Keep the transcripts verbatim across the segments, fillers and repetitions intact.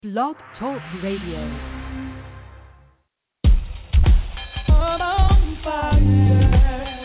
Blog Talk Radio. On fire.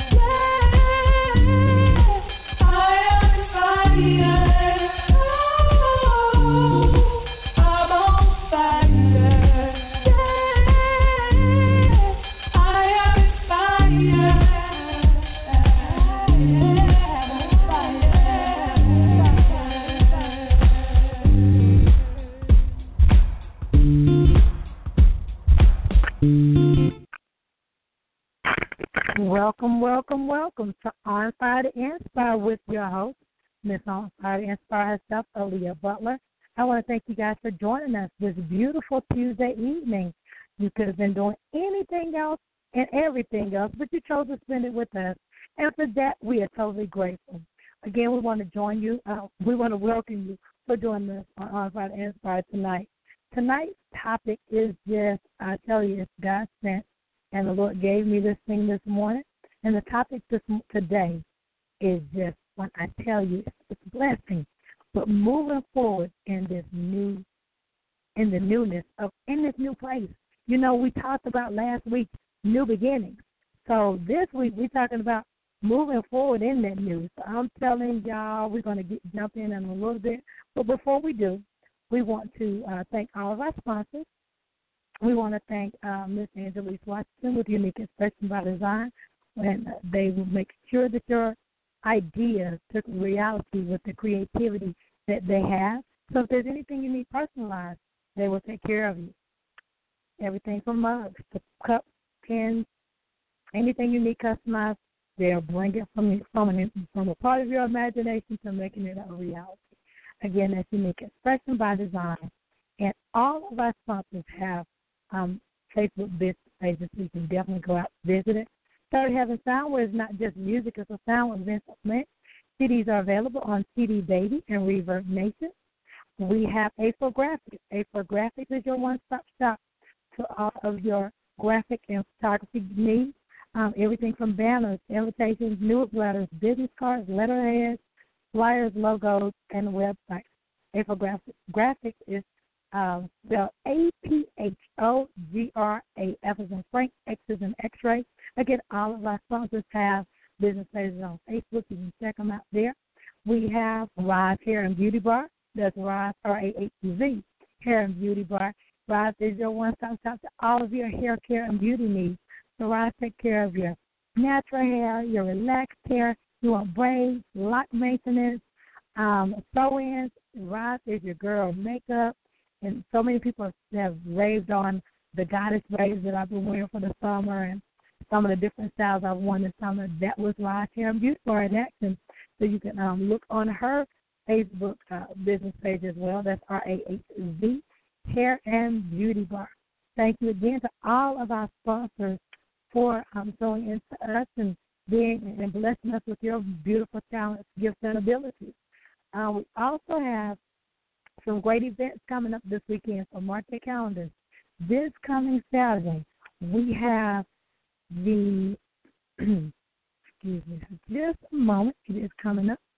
Welcome, welcome, welcome to On Fire to Inspire with your host, Miss On Fire to Inspire herself, Aaliyah Butler. I want to thank you guys for joining us this beautiful Tuesday evening. You could have been doing anything else and everything else, but you chose to spend it with us. And for that, we are totally grateful. Again, we want to join you. Uh, we want to welcome you for doing this on On Fire to Inspire tonight. Tonight's topic is just, I tell you, it's God sent. And the Lord gave me this thing this morning. And the topic this, today is just, when I tell you, it's, it's a blessing. But moving forward in this new, in the newness of, in this new place. You know, we talked about last week, new beginnings. So this week we're talking about moving forward in that new. So I'm telling y'all, we're going to get jump in in a little bit. But before we do, we want to uh, thank all of our sponsors. We want to thank uh, Miss Angelique Washington with Unique Expression by Design, and they will make sure that your ideas took reality with the creativity that they have. So if there's anything you need personalized, they will take care of you. Everything from mugs to cups, pens, anything you need customized, they'll bring it from from, an, from a part of your imagination to making it a reality. Again, that's Unique Expression by Design. And all of our sponsors have Um, Facebook business pages, so you can definitely go out and visit it. Third Heaven Sound, where it's not just music, it's a sound with Vincent Flint. C Ds are available on C D Baby and Reverb Nation. We have A four Graphics. A four Graphics is your one-stop shop to all of your graphic and photography needs. Um, everything from banners, invitations, newsletters, business cards, letterheads, flyers, logos, and websites. A four Graphics, Graphics is Um, spelled A P H O G R A F as in Frank, X as in X-ray. Again, all of our sponsors have business pages on Facebook. You can check them out there. We have Rise Hair and Beauty Bar. That's Rise, R A H Z, Hair and Beauty Bar. Rise is your one-stop shop to all of your hair care and beauty needs. So Rise take care of your natural hair, your relaxed hair. You want braids, lock maintenance, um, sew-ins. Rise is your girl makeup. And so many people have raved on the goddess braids that I've been wearing for the summer and some of the different styles I've worn this summer. That was Rise Hair and Beauty Bar in action. So you can um, look on her Facebook uh, business page as well. That's R A H Z, Hair and Beauty Bar. Thank you again to all of our sponsors for um, showing into us and being and blessing us with your beautiful talents, gifts, and abilities. Uh, we also have some great events coming up this weekend, so mark your calendars. This coming Saturday, we have the, excuse me, just a moment, it is coming up.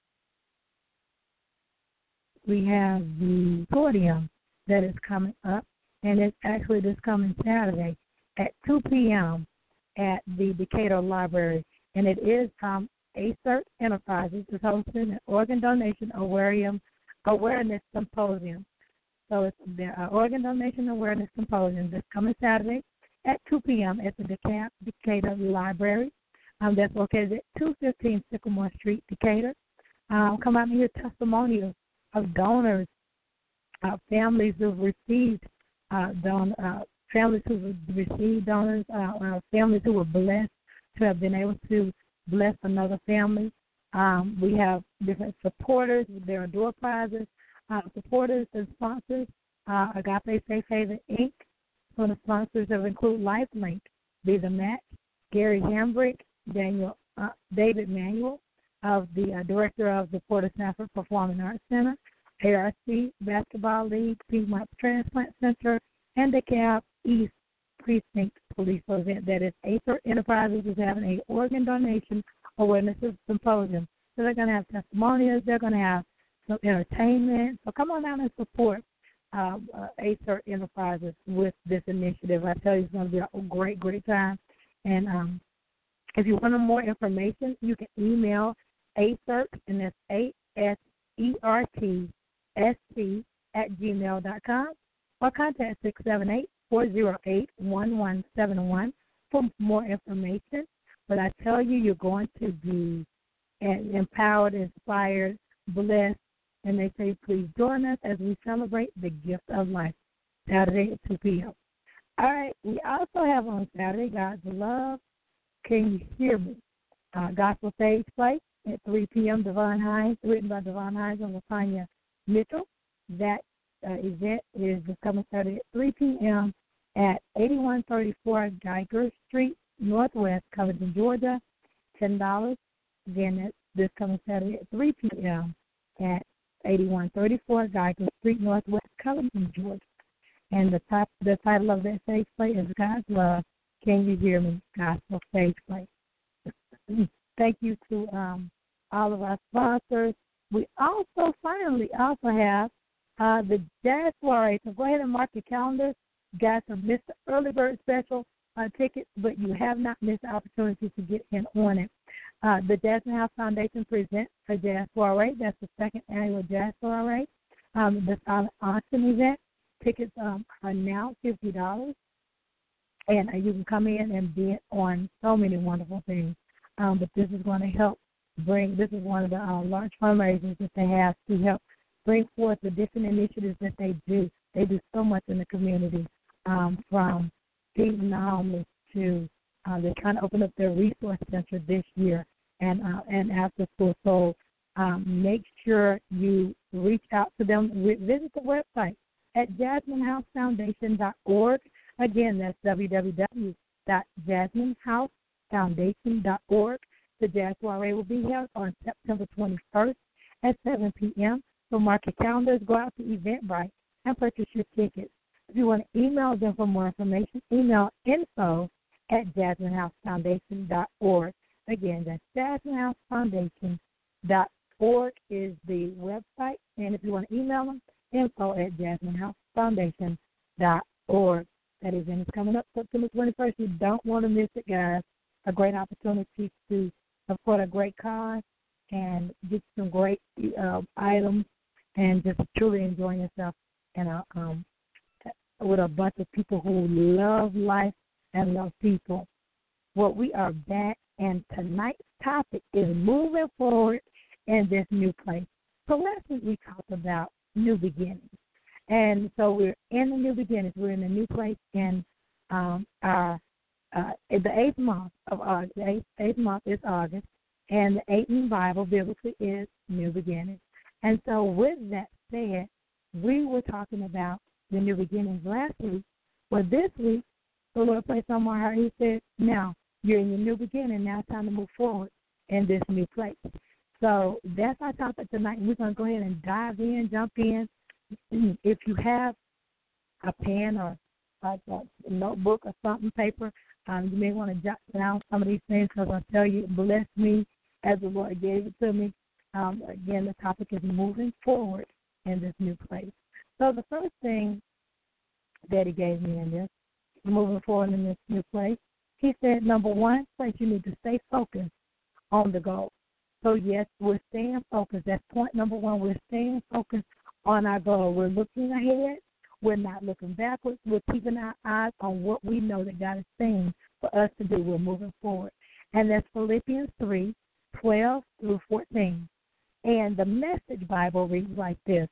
We have the podium that is coming up, and it's actually this coming Saturday at two p.m. at the Decatur Library, and it is um, ACERT Enterprises is hosting an organ donation aquarium Awareness Symposium. So it's the uh, Organ Donation Awareness Symposium this coming Saturday at two p.m. at the Deca- Decatur Library. Um, that's located at two fifteen Sycamore Street, Decatur. Um, come out and hear testimonials of donors, uh, families who've received uh, don- uh, families who've received donors, uh, uh, families who were blessed to have been able to bless another family. Um, we have different supporters. There are door prizes, uh, supporters and sponsors. Uh, Agape Safe Haven, Incorporated. Some of the sponsors have included LifeLink, Be the Match, Gary Hambrick, Daniel, uh, David Manuel, of the uh, director of the Port of Sanford Performing Arts Center, A R C Basketball League, Piedmont Transplant Center, and the Cab East Precinct Police event. That is, ACERT Enterprises is having a organ donation awareness symposium. So they're going to have testimonials. They're going to have some entertainment. So come on out and support uh, uh, Acer Enterprises with this initiative. I tell you, it's going to be a great, great time. And um, if you want more information, you can email Acert, and that's A S E R T S C at gmail dot com, or contact six seven eight, four zero eight, one one seven one for more information. But I tell you, you're going to be empowered, inspired, blessed, and they say, please join us as we celebrate the gift of life, Saturday at two p.m. All right, we also have on Saturday, God's Love, Can You Hear Me? Uh, Gospel Stage Play at three p.m., Devon Hines, written by Devon Hines and LaTanya Mitchell. That uh, event is this coming Saturday at three p.m. at eighty-one thirty-four Geiger Street, Northwest, Covington, Georgia, ten dollars. Again, that's this coming Saturday at three p.m. at eighty-one thirty-four Geiger Street, Northwest, Covington, Georgia. And the, top, the title of that stage play is God's Love, Can You Hear Me? Gospel Stage Play. Thank you to um, all of our sponsors. We also finally also have uh, the Jazz Soiree. So go ahead and mark your calendars. You guys have missed the early bird special uh, tickets, but you have not missed the opportunity to get in on it. Uh, the Jasmine House Foundation presents a Jazz Soiree. That's the second annual Jazz Soiree. Um, the silent auction event. Tickets um, are now fifty dollars, and uh, you can come in and bid on so many wonderful things. Um, but this is going to help bring, this is one of the uh, large fundraisers that they have to help bring forth the different initiatives that they do. They do so much in the community, um, from feeding the homeless to uh, they're trying to open up their resource center this year and uh, and after school. So um, make sure you reach out to them. Visit the website at jasmine house foundation dot org. Again, that's w w w dot jasmine house foundation dot org. The Jazz Soiree will be held on September twenty-first at seven p.m. So mark your calendars, go out to Eventbrite, and purchase your tickets. If you want to email them for more information, email info at jasmine house foundation dot org. Again, that's jasmine house foundation dot org is the website. And if you want to email them, info at jasmine house foundation dot org. That event is coming up September twenty-first. You don't want to miss it, guys. A great opportunity to support a great cause and get some great uh, items and just truly enjoy yourself and a, um, with a bunch of people who love life and love people. Well, we are back, and tonight's topic is moving forward in this new place. So last week we talked about new beginnings. And so we're in the new beginnings. We're in a new place in um, our uh, the eighth month of August. The eighth, eighth month is August, and the eighth in the Bible biblically is new beginnings. And so with that said, we were talking about the new beginnings last week. Well, this week, the Lord placed on my heart. He said, now you're in your new beginning. Now it's time to move forward in this new place. So that's our topic tonight. We're going to go ahead and dive in, jump in. If you have a pen or like a notebook or something, paper, um, you may want to jot down some of these things because I'll tell you, it blessed me as the Lord gave it to me. Um, again, the topic is moving forward in this new place. So the first thing that he gave me in this, moving forward in this new place, he said, number one, place you need to stay focused on the goal. So, yes, we're staying focused. That's point number one. We're staying focused on our goal. We're looking ahead. We're not looking backwards. We're keeping our eyes on what we know that God is saying for us to do. We're moving forward. And that's Philippians three, twelve through fourteen. And the Message Bible reads like this.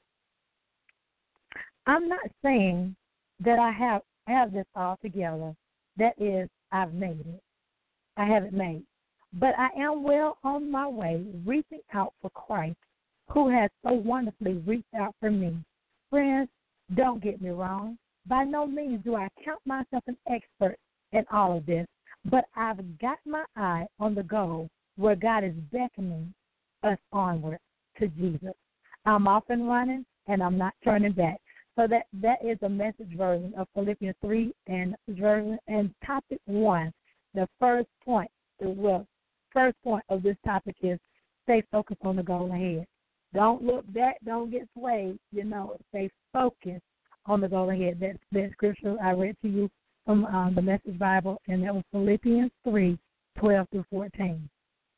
I'm not saying that I have, have this all together. That is, I've made it. I haven't made. But I am well on my way, reaching out for Christ, who has so wonderfully reached out for me. Friends, don't get me wrong. By no means do I count myself an expert in all of this, but I've got my eye on the goal where God is beckoning us onward to Jesus. I'm off and running, and I'm not turning back. So that, that is a Message version of Philippians three and version and topic one. The first point, well, first point of this topic is stay focused on the goal ahead. Don't look back. Don't get swayed. You know, stay focused on the go ahead. That, that scripture I read to you from um, the Message Bible, and that was Philippians three, twelve through fourteen.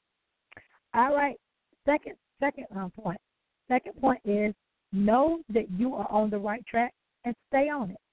All right, second, second um, point. Second point is know that you are on the right track and stay on it.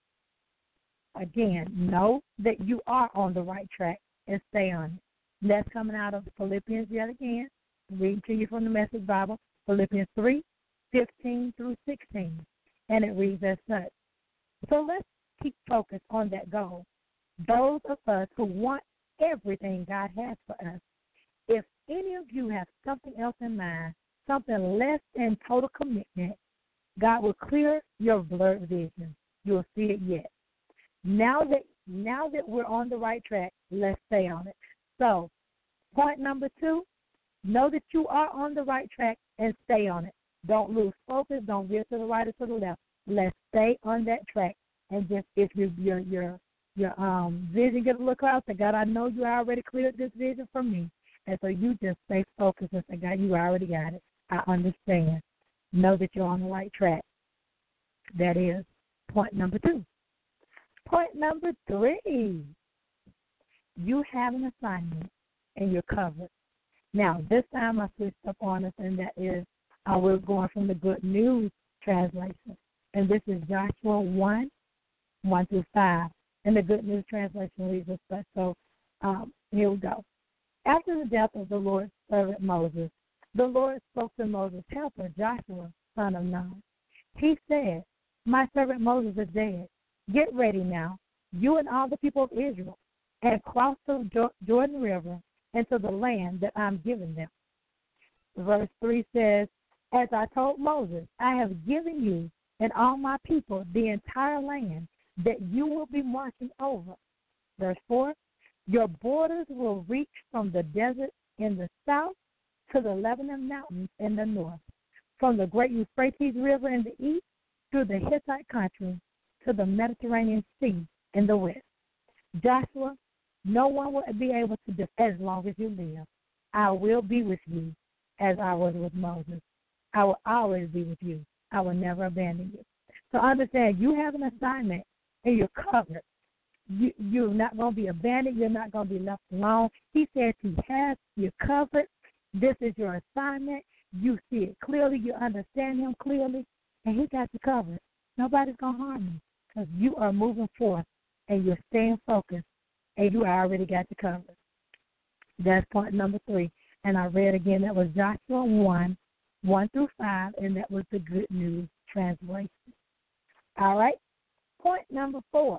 Again, know that you are on the right track and stay on it. That's coming out of Philippians yet again. Reading to you from the Message Bible, Philippians three, fifteen through sixteen. And it reads as such. So let's keep focused on that goal. Those of us who want everything God has for us, if any of you have something else in mind, something less than total commitment, God will clear your blurred vision. You'll see it yet. Now that now that we're on the right track, let's stay on it. So, point number two, know that you are on the right track and stay on it. Don't lose focus. Don't veer to the right or to the left. Let's stay on that track. And just if you, your your your um vision gets a little cloud, say, God, I know you already cleared this vision for me. And so you just stay focused and say, God, you already got it. I understand. Know that you're on the right track. That is point number two. Point number three, you have an assignment and you're covered. Now, this time I switched up on us, and that is uh, we're going from the Good News translation. And this is Joshua one, one through five. And the Good News translation reads as such. So um, here we go. After the death of the Lord's servant Moses, the Lord spoke to Moses' helper, Joshua, son of Nun. He said, my servant Moses is dead. Get ready now, you and all the people of Israel, and cross the Jordan River into the land that I'm giving them. Verse three says, as I told Moses, I have given you and all my people the entire land that you will be marching over. Verse four, your borders will reach from the desert in the south to the Lebanon mountains in the north, from the great Euphrates River in the east to the Hittite country, to the Mediterranean Sea in the west. Joshua, no one will be able to defend as long as you live. I will be with you as I was with Moses. I will always be with you. I will never abandon you. So understand, you have an assignment and you're covered. You, you're not going to be abandoned. You're not going to be left alone. He said he has you covered. This is your assignment. You see it clearly. You understand him clearly. And he got you covered. Nobody's going to harm you because you are moving forth and you're staying focused and you already got you covered. That's point number three. And I read again, that was Joshua one, one through five, and that was the Good News translation. All right. Point number four.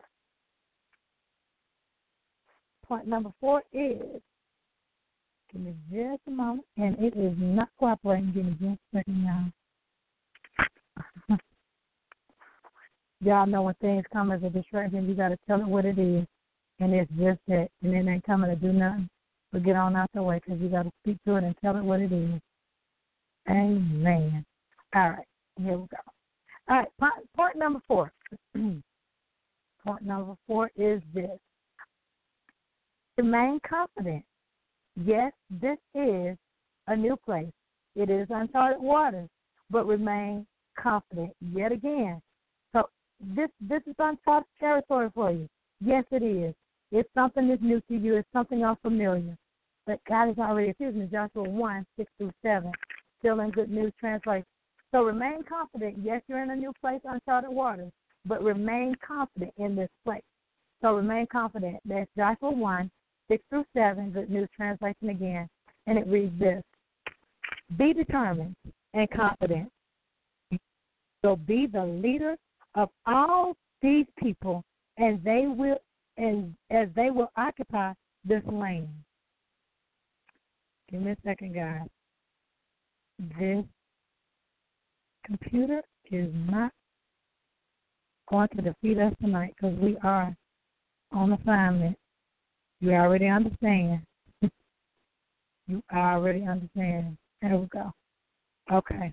Point number four is, give me just a moment, and it is not cooperating. Give me just a second, y'all. Y'all know when things come as a distraction, you got to tell it what it is, and it's just that, and it ain't coming to do nothing but get on out the way because you got to speak to it and tell it what it is. Amen. All right, here we go. All right, point, point number four. Point number four is this. Remain confident. Yes, this is a new place. It is uncharted waters, but remain confident. Yet again, so this this is uncharted territory for you. Yes, it is. It's something that's new to you. It's something unfamiliar. But God has already, excuse me, Joshua one, six through seven, still in Good News translation. So remain confident. Yes, you're in a new place, uncharted waters, but remain confident in this place. So remain confident. That's Joshua one, six through seven, Good News translation again. And it reads this. Be determined and confident. So be the leader of all these people, and they will, and as they will occupy this land. Give me a second, guys. This computer is not going to defeat us tonight because we are on assignment. You already understand. You already understand. There we go. Okay.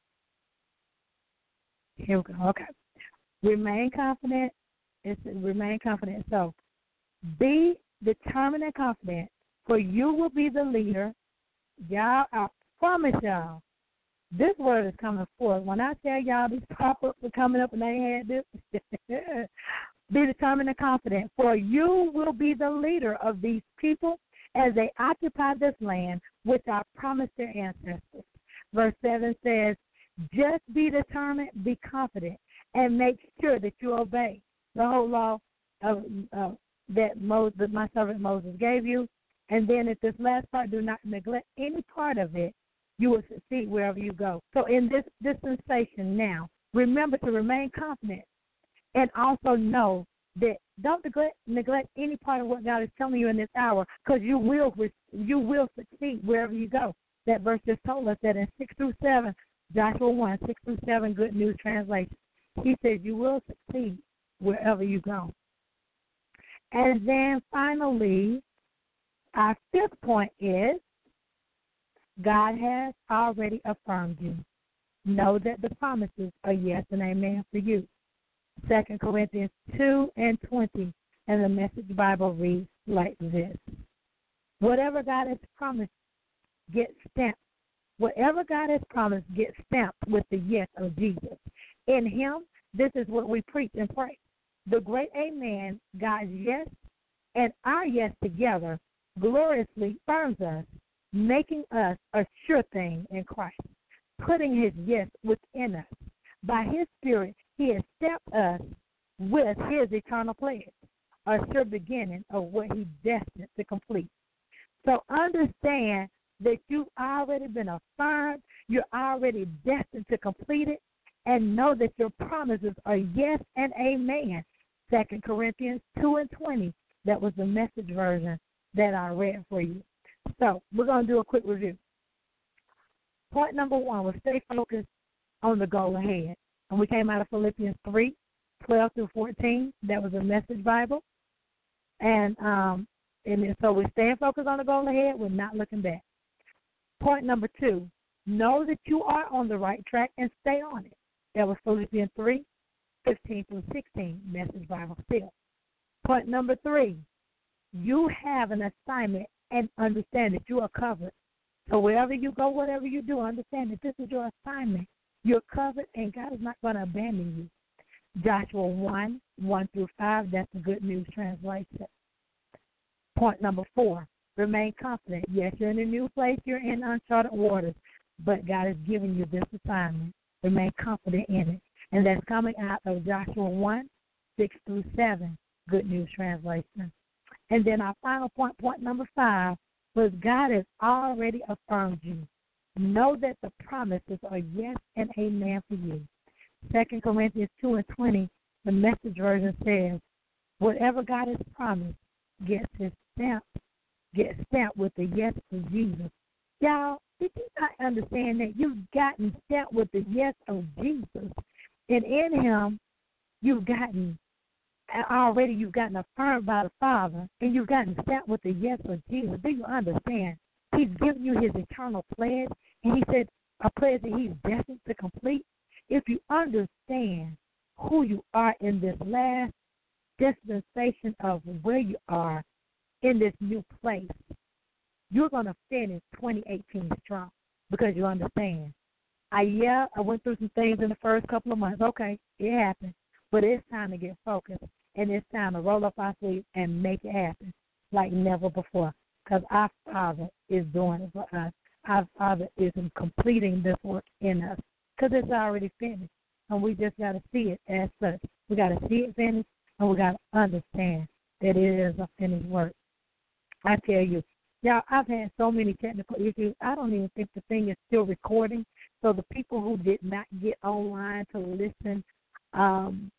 Here we go. Okay. Remain confident. It's remain confident. So be determined and confident, for you will be the leader. Y'all, I promise y'all, This word is coming forth. When I tell y'all these pop-ups are coming up and they had this, be determined and confident, for you will be the leader of these people as they occupy this land which I promised their ancestors. Verse seven says, just be determined, be confident, and make sure that you obey the whole law of, uh, that, Moses, that my servant Moses gave you. And then at this last part, do not neglect any part of it. You will succeed wherever you go. So in this dispensation now, remember to remain confident and also know that don't neglect, neglect any part of what God is telling you in this hour, because you will you will succeed wherever you go. That verse just told us that in six through seven, Joshua one, six through seven, Good News Translation. He says you will succeed wherever you go. And then finally, our fifth point is God has already affirmed you. Know that the promises are yes and amen for you. Second Corinthians two and twenty, and the Message Bible reads like this. Whatever God has promised, get stamped. Whatever God has promised, get stamped with the yes of Jesus. In him, this is what we preach and pray. The great amen, God's yes and our yes together, gloriously affirms us, making us a sure thing in Christ, putting his yes within us. By his Spirit, he has stamped us with his eternal pledge, a sure beginning of what he destined to complete. So understand that you've already been affirmed, you're already destined to complete it, and know that your promises are yes and amen. Second Corinthians two and twenty, that was the Message version that I read for you. So we're going to do a quick review. Point number one was stay focused on the goal ahead. And we came out of Philippians three, twelve through fourteen. That was a Message Bible. And um, and so we're staying focused on the goal ahead. We're not looking back. Point number two, know that you are on the right track and stay on it. That was Philippians three, fifteen through sixteen, Message Bible still. Point number three, you have an assignment and understand that you are covered. So wherever you go, whatever you do, understand that this is your assignment. You're covered, and God is not going to abandon you. Joshua one, one through five, that's the Good News Translation. Point number four, remain confident. Yes, you're in a new place, you're in uncharted waters, but God has given you this assignment. Remain confident in it. And that's coming out of Joshua one, six through seven, Good News Translation. And then our final point, point number five, was God has already affirmed you. Know that the promises are yes and amen for you. Second Corinthians two and twenty, the Message version says, whatever God has promised gets his stamp, gets stamped with the yes of Jesus. Y'all, did you not understand that you've gotten stamped with the yes of Jesus? And in him, you've gotten, already you've gotten affirmed by the Father, and you've gotten stamped with the yes of Jesus. Do you understand? He's given you his eternal pledge, and he said a pledge that he's destined to complete. If you understand who you are in this last dispensation of where you are in this new place, you're going to finish twenty eighteen strong because you understand. I, yeah, I went through some things in the first couple of months. Okay, it happened. But it's time to get focused, and it's time to roll up our sleeves and make it happen like never before, because our Father is doing it for us. Our Father is completing this work in us because it's already finished, and we just got to see it as such. We got to see it finished, and we got to understand that it is a finished work. I tell you, y'all, I've had so many technical issues. I don't even think the thing is still recording. So the people who did not get online to listen, um,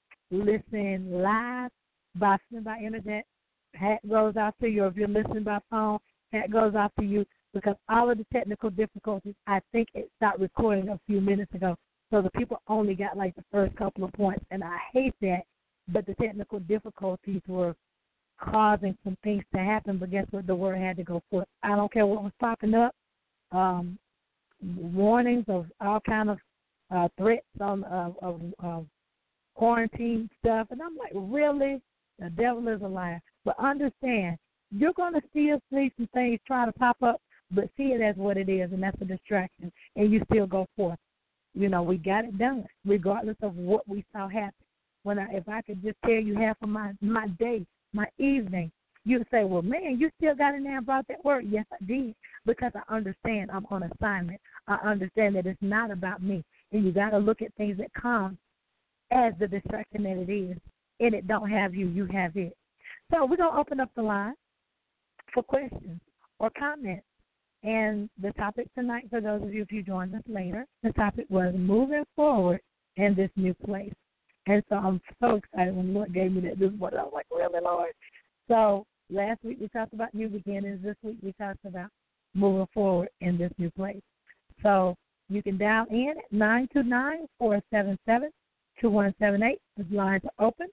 listen live by by internet, hat goes out to you. Or if you're listening by phone, hat goes out to you, because all of the technical difficulties, I think it stopped recording a few minutes ago. So the people only got like the first couple of points, and I hate that. But the technical difficulties were causing some things to happen. But guess what? The word had to go forth. I don't care what was popping up. Um, warnings of all kind of uh, threats on uh, of, of quarantine stuff, and I'm like, really? The devil is a liar. But understand, you're going to still see some things try to pop up, but see it as what it is, and that's a distraction, and you still go forth. You know, we got it done, regardless of what we saw happen. When I, if I could just tell you half of my, my day, my evening, you'd say, well, man, you still got in there and brought that word. Yes, I did, because I understand I'm on assignment. I understand that it's not about me, and you got to look at things that come as the distraction that it is, and it don't have you, you have it. So we're going to open up the line for questions or comments. And the topic tonight, for those of you if you joined us later, the topic was moving forward in this new place. And so I'm so excited when the Lord gave me that this morning. I was like, really, Lord? So last week we talked about new beginnings. This week we talked about moving forward in this new place. So you can dial in at nine two nine, four seven seven, two one seven eight. The lines are open.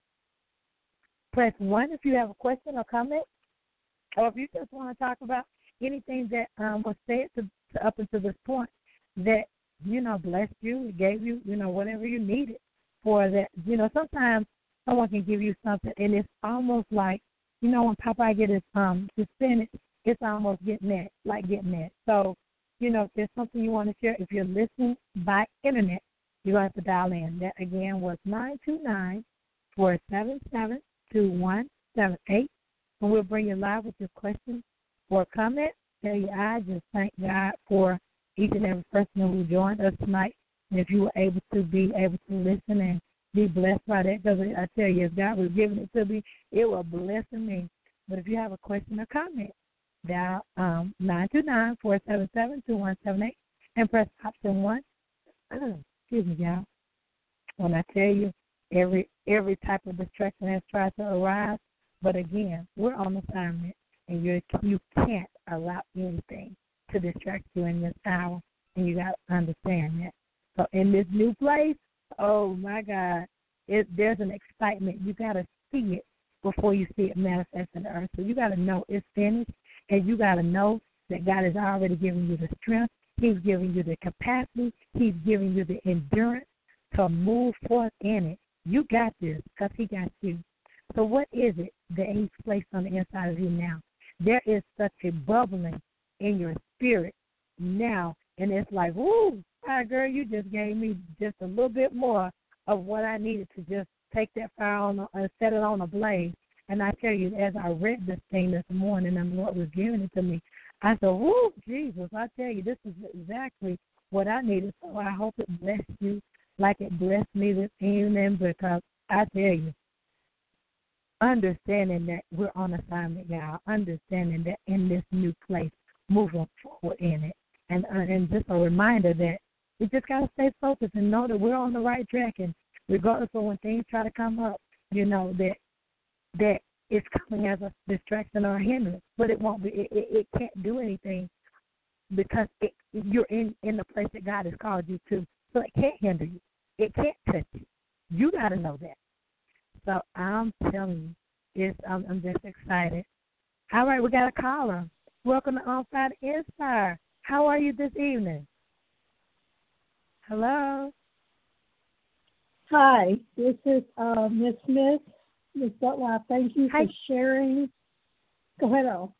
Press one if you have a question or comment, or if you just want to talk about anything that um, was said to, to up until this point that, you know, blessed you, gave you, you know, whatever you needed for that. You know, sometimes someone can give you something, and it's almost like, you know, when Popeye get his, um, his spinach, it's almost getting that, like getting that. So, you know, if there's something you want to share, if you're listening by internet, you're going to have to dial in. That, again, was nine two nine, four seven seven, two one seven eight, and we'll bring you live with your questions or comment. Tell you, I just thank God for each and every person who joined us tonight. And if you were able to be able to listen and be blessed by that, because I tell you, if God was giving it to me, it was blessing me. But if you have a question or comment, dial um, nine two nine, four seven seven, two one seven eight and press option one. Excuse me, y'all. When I tell you, every every type of distraction has tried to arise, but again, we're on assignment, and you you can't allow anything to distract you in this hour, and you got to understand that. So in this new place, oh my God, it, there's an excitement. You got to see it before you see it manifest in the earth. So you got to know it's finished, and you got to know that God has already given you the strength. He's giving you the capacity. He's giving you the endurance to move forth in it. You got this because he got you. So what is it that he's placed on the inside of you now? There is such a bubbling in your spirit now, and it's like, woo, my girl, you just gave me just a little bit more of what I needed to just take that fire on and uh, set it on a blaze. And I tell you, as I read this thing this morning and the Lord was giving it to me, I said, woo, Jesus, I tell you, this is exactly what I needed. So I hope it blessed you like it blessed me this evening, because I tell you, understanding that we're on assignment, y'all, understanding that in this new place, moving forward in it. And, uh, and just a reminder that we just got to stay focused and know that we're on the right track. And regardless of when things try to come up, you know, that that it's coming as a distraction or a hindrance, but it won't be. It, it, it can't do anything because it, you're in, in the place that God has called you to. So it can't hinder you. It can't touch you. You got to know that. So I'm telling you, it's, I'm, I'm just excited. All right, we got a caller. Welcome to On Fire to Inspire. How are you this evening? Hello. Hi, this is uh, Miss Smith. Miss Butler, thank you Hi. for sharing. Go ahead, Al.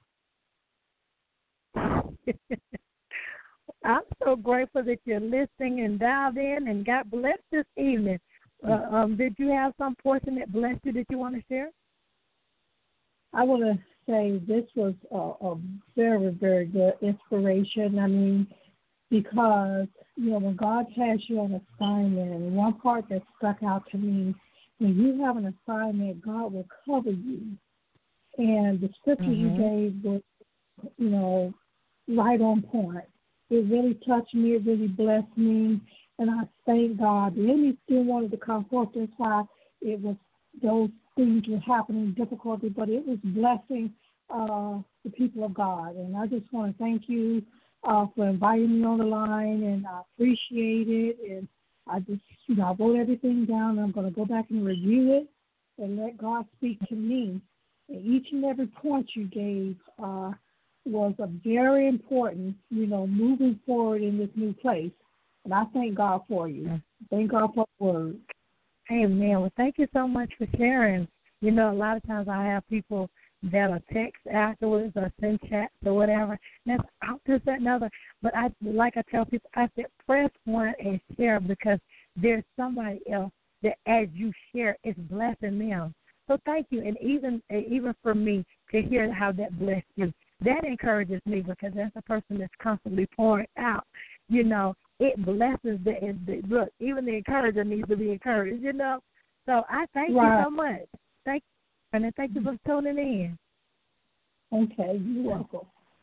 I'm so grateful that you're listening and dialed in and got blessed this evening. Uh, um, did you have some portion that blessed you that you want to share? I want to say this was a, a very, very good inspiration. I mean, because, you know, when God has you on assignment, and one part that stuck out to me, when you have an assignment, God will cover you. And the scripture mm-hmm. you gave was, you know, right on point. It really touched me. It really blessed me. And I thank God. The enemy still wanted to come forth. That's why it was those things were happening, difficulty, but it was blessing uh, the people of God. And I just want to thank you uh, for inviting me on the line, and I appreciate it. And I just, you know, I wrote everything down, and I'm going to go back and review it and let God speak to me. And each and every point you gave uh, was a very important, you know, moving forward in this new place. And I thank God for you. Thank God for the word. Amen. Well, thank you so much for sharing. You know, a lot of times I have people that'll text afterwards or send chats or whatever. And that's out this, that, and other. But I, like I tell people, I said, press one and share because there's somebody else that as you share, it's blessing them. So thank you. And even even for me to hear how that blessed you, that encourages me because that's a person that's constantly pouring out. You know, it blesses the, the look, even the encourager needs to be encouraged, you know. So I thank right. you so much. Thank you. And thank you for tuning in. Okay, you're welcome.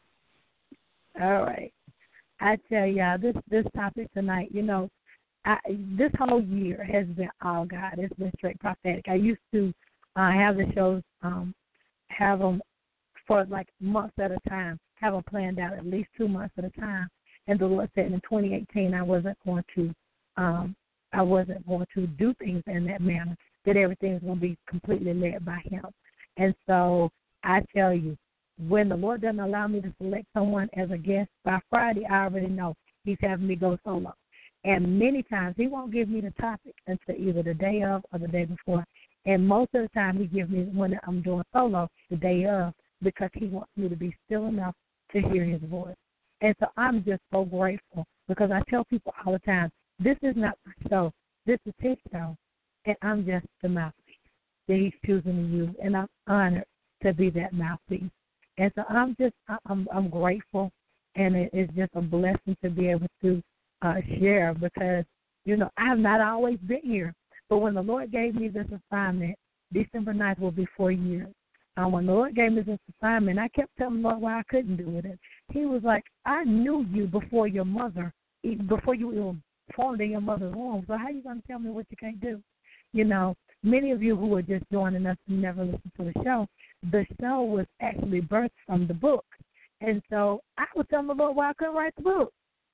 All right. I tell y'all, this, this topic tonight, you know, I, this whole year has been all God. It's been straight prophetic. I used to uh, have the shows, um, have them for like months at a time, have them planned out at least two months at a time. And the Lord said in twenty eighteen I wasn't going to, um, I wasn't going to do things in that manner. That everything was going to be completely led by Him. And so I tell you, when the Lord doesn't allow me to select someone as a guest by Friday, I already know He's having me go solo. And many times He won't give me the topic until either the day of or the day before. And most of the time He gives me when I'm doing solo the day of because He wants me to be still enough to hear His voice. And so I'm just so grateful because I tell people all the time, this is not my show. This is His show. And I'm just the mouthpiece that He's choosing to use. And I'm honored to be that mouthpiece. And so I'm just, I'm, I'm grateful. And it is just a blessing to be able to uh, share because, you know, I have not always been here. But when the Lord gave me this assignment, December ninth will be four years. Um, when the Lord gave me this assignment, I kept telling the Lord why I couldn't do it. And He was like, I knew you before your mother, before you were formed in your mother's womb. So how are you going to tell me what you can't do? You know, many of you who are just joining us and never listened to the show, the show was actually birthed from the book. And so I was telling the Lord why I couldn't write the book.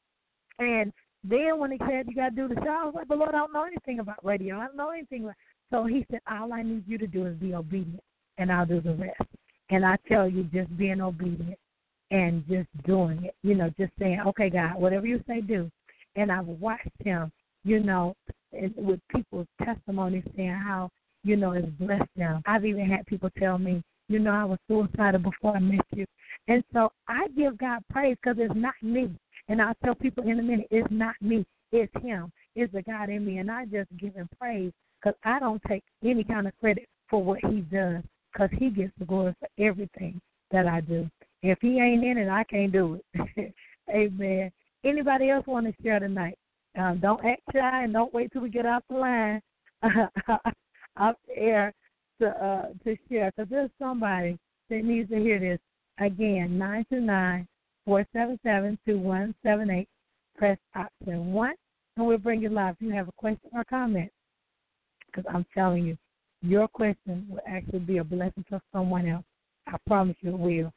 And then when He said you got to do the show, I was like, but Lord, I don't know anything about radio. I don't know anything. About... So He said, all I need you to do is be obedient. And I'll do the rest. And I tell you, just being obedient and just doing it, you know, just saying, okay, God, whatever you say, do. And I've watched Him, you know, with people's testimonies saying how, you know, it's blessed them. I've even had people tell me, you know, I was suicidal before I met you. And so I give God praise because it's not me. And I'll tell people in a minute, it's not me. It's Him. It's the God in me. And I just give Him praise because I don't take any kind of credit for what He does. Because He gets the glory for everything that I do. If He ain't in it, I can't do it. Amen. Anybody else want to share tonight? Um, don't act shy and don't wait till we get off the line off the air to uh, to share. Because there's somebody that needs to hear this. Again, nine two nine, four seven seven, two one seven eight. Press option one, and we'll bring you live if you have a question or comment. Because I'm telling you, your question will actually be a blessing to someone else. I promise you it will.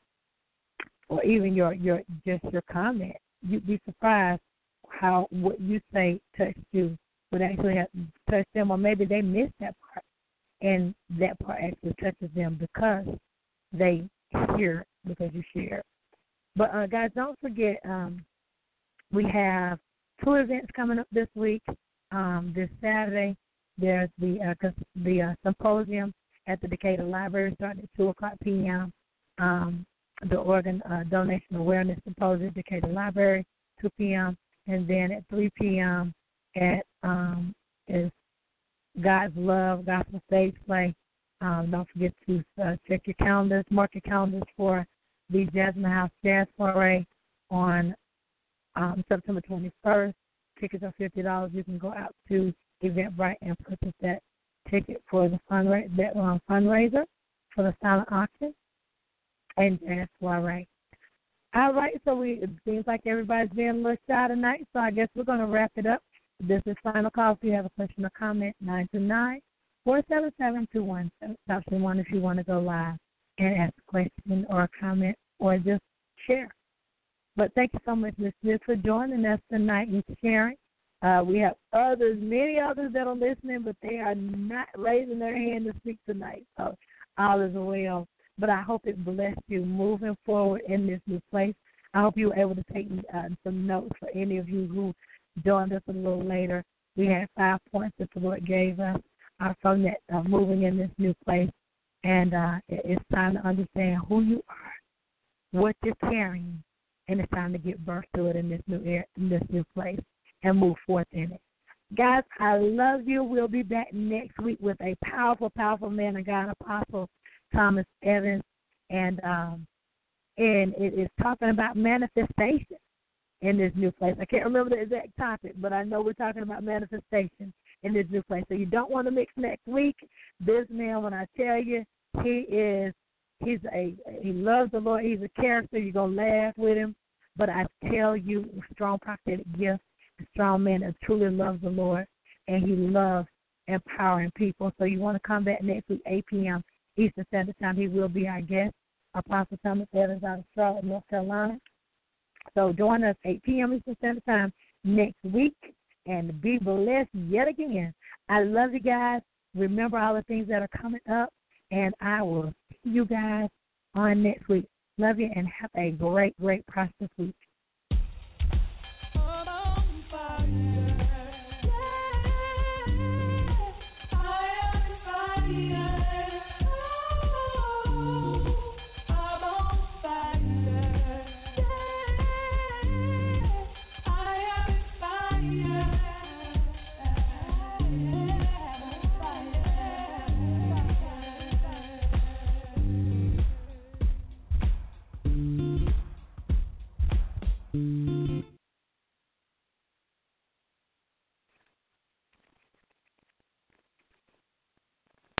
Or even your, your just your comment. You'd be surprised how what you say touched you would actually have touched them, or maybe they missed that part, and that part actually touches them because they hear because you share. But uh, guys, don't forget um, we have two events coming up this week. Um, this Saturday. There's the uh, the uh, symposium at the Decatur Library starting at two o'clock p.m. Um, the Organ uh, Donation Awareness Symposium at Decatur Library, two p.m. And then at three p.m. at um, is God's Love Gospel Stage Play. Um, don't forget to uh, check your calendars, mark your calendars for the Jasmine House Jazz Soiree on um, September twenty-first. Tickets are fifty dollars. You can go out to Eventbrite and purchase that ticket for the fundra- that, um, fundraiser for the silent auction and jazz soiree. All right, so we, it seems like everybody's being a little shy tonight, so I guess we're going to wrap it up. This is final call. If you have a question or comment, nine two nine, four seven seven, two one seven. Option one if you want to go live and ask a question or a comment or just share. But thank you so much, Miz Smith, for joining us tonight and sharing. Uh, we have others, many others that are listening, but they are not raising their hand to speak tonight. So all is well. But I hope it blessed you moving forward in this new place. I hope you were able to take uh, some notes for any of you who joined us a little later. We had five points that the Lord gave us uh, from that uh, moving in this new place. And uh, it's time to understand who you are, what you're carrying, and it's time to give birth to it in this new air, in this new place, and move forth in it. Guys, I love you. We'll be back next week with a powerful, powerful man of God, Apostle Thomas Evans, and um, and it is talking about manifestation in this new place. I can't remember the exact topic, but I know we're talking about manifestation in this new place. So you don't want to mix next week. This man, when I tell you, he is, he's a, he loves the Lord. He's a character. You're going to laugh with him. But I tell you, strong prophetic gift, a strong man that truly loves the Lord, and he loves empowering people. So you want to come back next week, eight p.m. Eastern Standard Time. He will be our guest, Apostle Thomas Evans out of Charlotte, North Carolina. So join us eight p.m. Eastern Standard Time next week, and be blessed yet again. I love you guys. Remember all the things that are coming up, and I will see you guys on next week. Love you, and have a great, great, prosperous week.